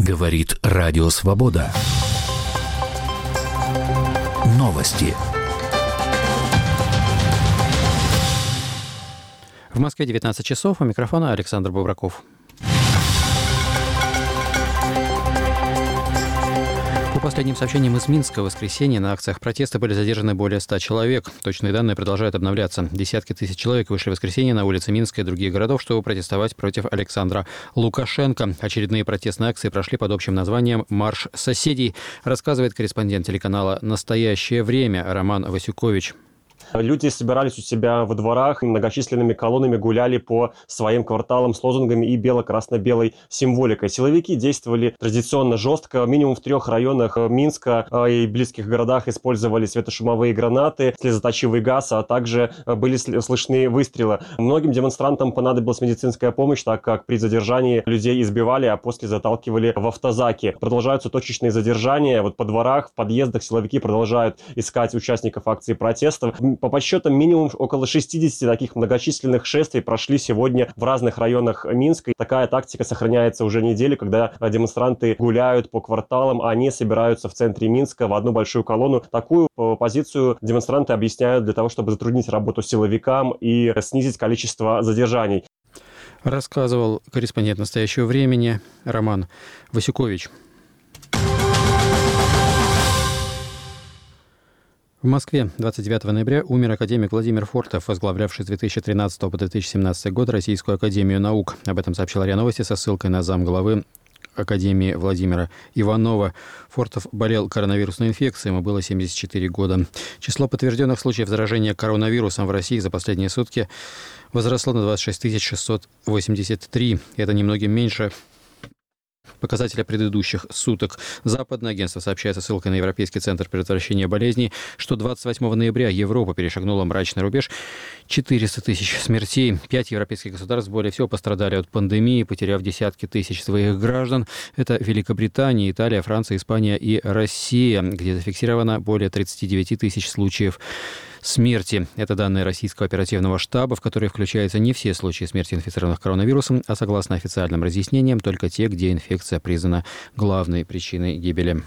Говорит Радио Свобода. Новости. В Москве 19 часов. У микрофона Александр Бобраков. По последним сообщениям из Минска, в воскресенье на акциях протеста были задержаны более 100 человек. Точные данные продолжают обновляться. Десятки тысяч человек вышли в воскресенье на улицы Минска и других городов, чтобы протестовать против Александра Лукашенко. Очередные протестные акции прошли под общим названием «Марш соседей», рассказывает корреспондент телеканала «Настоящее время» Роман Васюкович. Люди собирались у себя во дворах, многочисленными колоннами гуляли по своим кварталам с лозунгами и бело-красно-белой символикой. Силовики действовали традиционно жестко. Минимум в 3 районах Минска и близких городах использовали светошумовые гранаты, слезоточивый газ, а также были слышны выстрелы. Многим демонстрантам понадобилась медицинская помощь, так как при задержании людей избивали, а после заталкивали в автозаки. Продолжаются точечные задержания. По дворах, в подъездах силовики продолжают искать участников акции протеста. По подсчетам, минимум около 60 таких многочисленных шествий прошли сегодня в разных районах Минска. Такая тактика сохраняется уже неделю, когда демонстранты гуляют по кварталам, а они собираются в центре Минска в одну большую колонну. Такую позицию демонстранты объясняют для того, чтобы затруднить работу силовикам и снизить количество задержаний. Рассказывал корреспондент «Настоящего времени» Роман Васюкович. В Москве 29 ноября умер академик Владимир Фортов, возглавлявший с 2013 по 2017 год Российскую академию наук. Об этом сообщила РИА Новости со ссылкой на замглавы Академии Владимира Иванова. Фортов болел коронавирусной инфекцией, ему было 74 года. Число подтвержденных случаев заражения коронавирусом в России за последние сутки возросло на 26 683. Это немногим меньше показателя предыдущих суток. Западное агентство сообщает со ссылкой на Европейский центр предотвращения болезней, что 28 ноября Европа перешагнула мрачный рубеж 400 тысяч смертей. 5 европейских государств более всего пострадали от пандемии, потеряв десятки тысяч своих граждан. Это Великобритания, Италия, Франция, Испания и Россия, где зафиксировано более 39 тысяч случаев смерти. Это данные российского оперативного штаба, в которые включаются не все случаи смерти инфицированных коронавирусом, а согласно официальным разъяснениям, только те, где инфекция признана главной причиной гибели.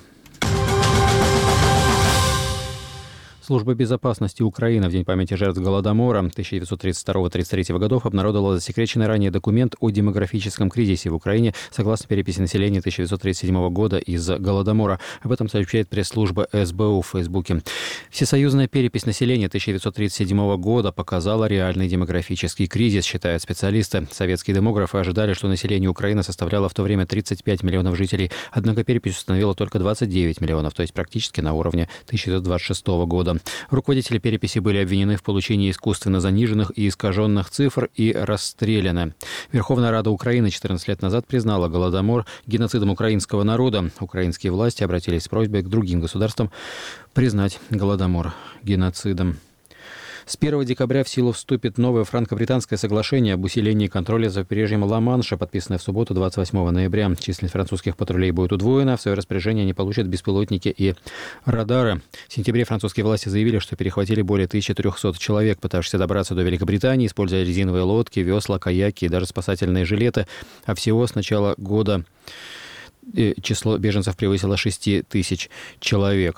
Служба безопасности Украины в День памяти жертв Голодомора 1932-1933 годов обнародовала засекреченный ранее документ о демографическом кризисе в Украине согласно переписи населения 1937 года из-за Голодомора. Об этом сообщает пресс-служба СБУ в Фейсбуке. Всесоюзная перепись населения 1937 года показала реальный демографический кризис, считают специалисты. Советские демографы ожидали, что население Украины составляло в то время 35 миллионов жителей, однако перепись установила только 29 миллионов, то есть практически на уровне 1926 года. Руководители переписи были обвинены в получении искусственно заниженных и искаженных цифр и расстреляны. Верховная Рада Украины 14 лет назад признала Голодомор геноцидом украинского народа. Украинские власти обратились с просьбой к другим государствам признать Голодомор геноцидом. С 1 декабря в силу вступит новое франко-британское соглашение об усилении контроля за побережьем Ла-Манша, подписанное в субботу 28 ноября. Численность французских патрулей будет удвоена. В свое распоряжение они получат беспилотники и радары. В сентябре французские власти заявили, что перехватили более 1300 человек, пытавшихся добраться до Великобритании, используя резиновые лодки, весла, каяки и даже спасательные жилеты. А всего с начала года число беженцев превысило 6 тысяч человек.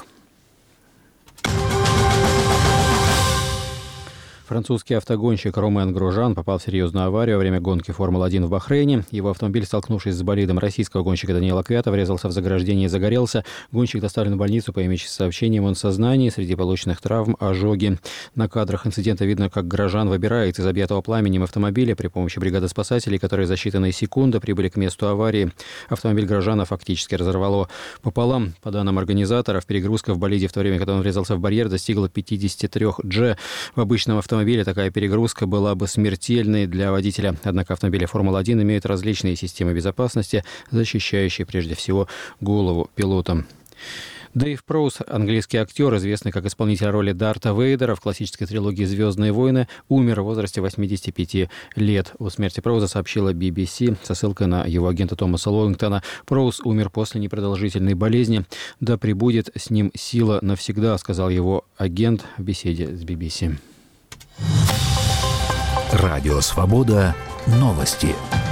Французский автогонщик Ромен Грожан попал в серьезную аварию во время гонки Формулы-1 в Бахрейне. Его автомобиль, столкнувшись с болидом российского гонщика Даниила Квята, врезался в заграждение и загорелся. Гонщик доставлен в больницу. По имеющимся сообщениям, он в сознании. Среди полученных травм ожоги. На кадрах инцидента видно, как Грожан выбирается из объятого пламенем автомобиля при помощи бригады спасателей, которые за считанные секунды прибыли к месту аварии. Автомобиль Грожана фактически разорвало пополам. По данным организаторов, перегрузка в болиде в то время, когда он врезался в барьер, достигла 53 G. В обычном автомобиле такая перегрузка была бы смертельной для водителя. Однако автомобили Формулы-1 имеют различные системы безопасности, защищающие прежде всего голову пилота. Дэйв Проуз, английский актер, известный как исполнитель роли Дарта Вейдера в классической трилогии «Звездные войны», умер в возрасте 85 лет. О смерти Проуза сообщила BBC со ссылкой на его агента Томаса Лоуингтона. Проуз умер после непродолжительной болезни. «Да пребудет с ним сила навсегда», сказал его агент в беседе с BBC. Радио Свобода. Новости.